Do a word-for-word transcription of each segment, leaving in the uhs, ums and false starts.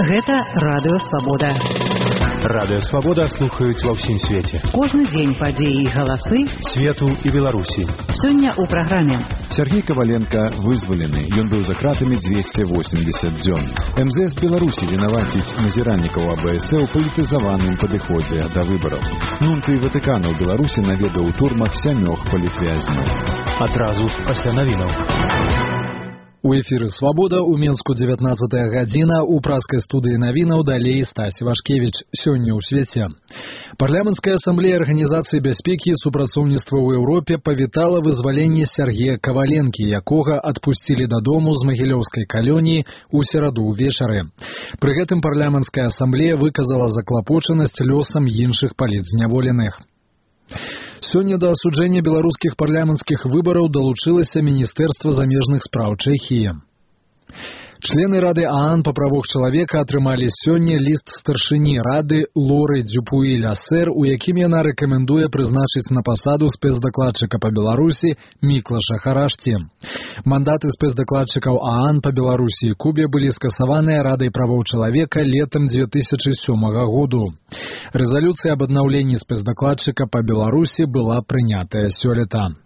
Гэта Радыё Свабода. Радыё Свабода слухаюць ва ўсім свеце. Кожны дзень падзеі і галасы свету і Беларусі. Сёння ў праграме. Сергей Коваленко вызвалены. Ён быў за кратамі двести восемьдесят дзён. эм зэ эс Беларусі вінаваціць назіраннікаў а бэ эс э ў палітызаваным падыходзе да выбараў. Нунцый Ватыкана ў Беларусі наведаў у турмах сямёх палітвязняў. Адразу пасля навінаў. У эфіры «Свабода» у Менску дзевятнаццатая гадзіна, у праскай студыі навінаў далей Стась Вашкевіч. Сёння ў свеце. Парламенцкая асамблея Арганізацыі бяспекі і супрацоўніцтва ў Еўропе павітала вызваленне Сергея Коваленкі, якога адпусцілі дадому з магілёўскай калоніі ў сераду ўвечары. Пры гэтым парламенцкая асамблея выказала заклапочанасць лёсам іншых палітзняволеных. Сёння да асуджэння беларускіх парламенцкіх выбараў далучылася Міністэрства замежных спраў Чэхіі. Члены Рады ААН па правах чалавека атрымалі сёння ліст старшыні Рады Лоры Дюпуі Лясэр, у якім яна рэкамендуе прызначыць на пасаду спецдакладчыка па Беларусі Міклаша Харашці. Мандаты спецдакладчыкаў ААН па Беларусі і Кубе былі скасаваныя Радай правоў чалавека летам две тысячи сёмага году. Рэзалюцыя аб аднаўленні спецдакладчыка па Беларусі была прынятая сёлета.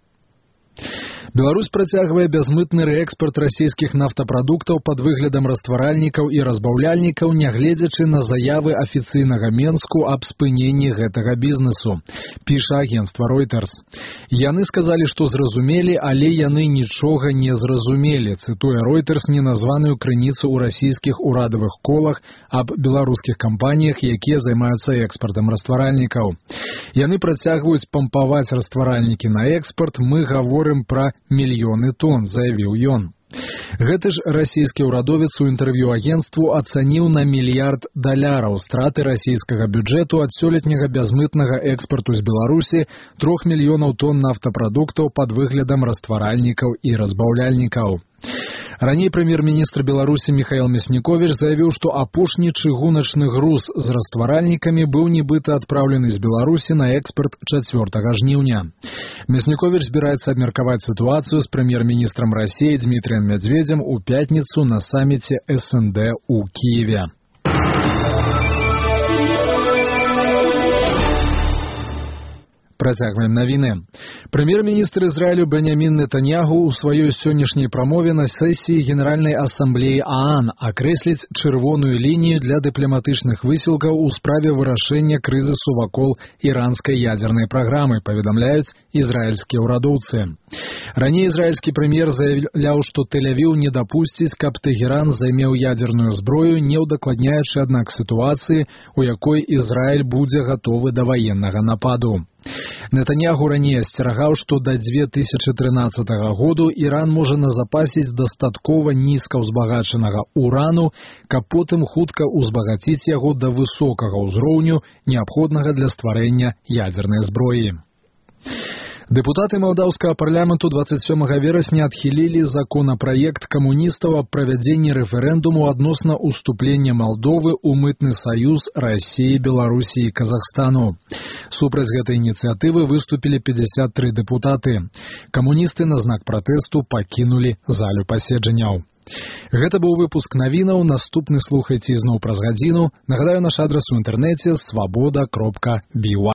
Беларусь працягвае бязмытны рээкспарт расійскіх нафтапрадуктаў пад выглядам растваральнікаў і разбаўляльнікаў, нягледзячы на заявы афіцыйнага Менску аб спыненні гэтага бізнесу, піша агенцтва Reuters. Яны сказалі, што зразумелі, але яны нічога не зразумелі, цытуе Reuters неназваную крыніцу ў расійскіх урадавых колах аб беларускіх кампаніях, якія займаюцца экспартам растваральнікаў. Яны працягваюць пампаваць растваральнікі на экспарт, мы гаворым пра мільёны тонн, заявіў ён. Гэты ж расійскі ўрадовец у інтэрв'ю агенцтву ацаніў на мільярд даляраў страты расійскага бюджэту ад сёлетняга бязмытнага экспарту з Беларусі трох мільёнаў тонн нафтапрадуктаў пад выглядам растваральнікаў і разбаўляльнікаў. Раней прэм'ер-міністр Беларусі Михаил Мяснікович заявіў, што апошні чыгуначны груз з растваральнікамі быў нібыта адпраўлены з Беларусі на экспарт чацвёртага жніўня. Мяснікович збіраецца абмеркаваць сітуацыю з прэм'ер-міністрам Расіі Дмітрием Медведзем у пятніцу на саміце эс эн дэ ў Кіеве. Працягваем навіны. Прэм'ер-міністр Ізраілю Беньямін Нетаньягу ў сваёй сённяшняй прамове на сесіі Генеральнай асамблеі ААН акрэсліць чырвоную лінію для дыпламатычных высілкаў у справе вырашэння крызісу вакол іранскай ядзернай праграмы, паведамляюць ізраільскія ўрадоўцы. Раней ізраільскі прэм'ер заявляў, што Тель-Авіў не дапусціць, каб Тэгеран займеў ядзерную зброю, не ўдакладняючы, аднак, сітуацыі, у якой Ізраіль будзе гатовы да ваеннага нападу. Нетаньягу раней асцерагаў, што да две тысячи трынаццатага году Іран можа назапасіць дастаткова нізка ўзбагачанага урану, каб потым хутка ўзбагаціць яго да высокага ўзроўню, неабходнага для стварэння ядзернай зброі. Дэпутаты малдаўскага парламенту двадцать сёмага верасня адхілілі законапраект камуністаў аб правядзенні рэферэндуму адносна ўступлення Малдовы ў мытны саюз Расіі, Беларусі і Казахстану. Супраць гэтай ініцыятывы выступілі пятьдесят три дэпутаты. Камуністы на знак пратэсту пакінулі залю паседжанняў. Гэта быў выпуск навінаў, наступны слухайце ізноў праз гадзіну. Нагадаю, наш адрас у інтэрнэце свабода кропка би уай.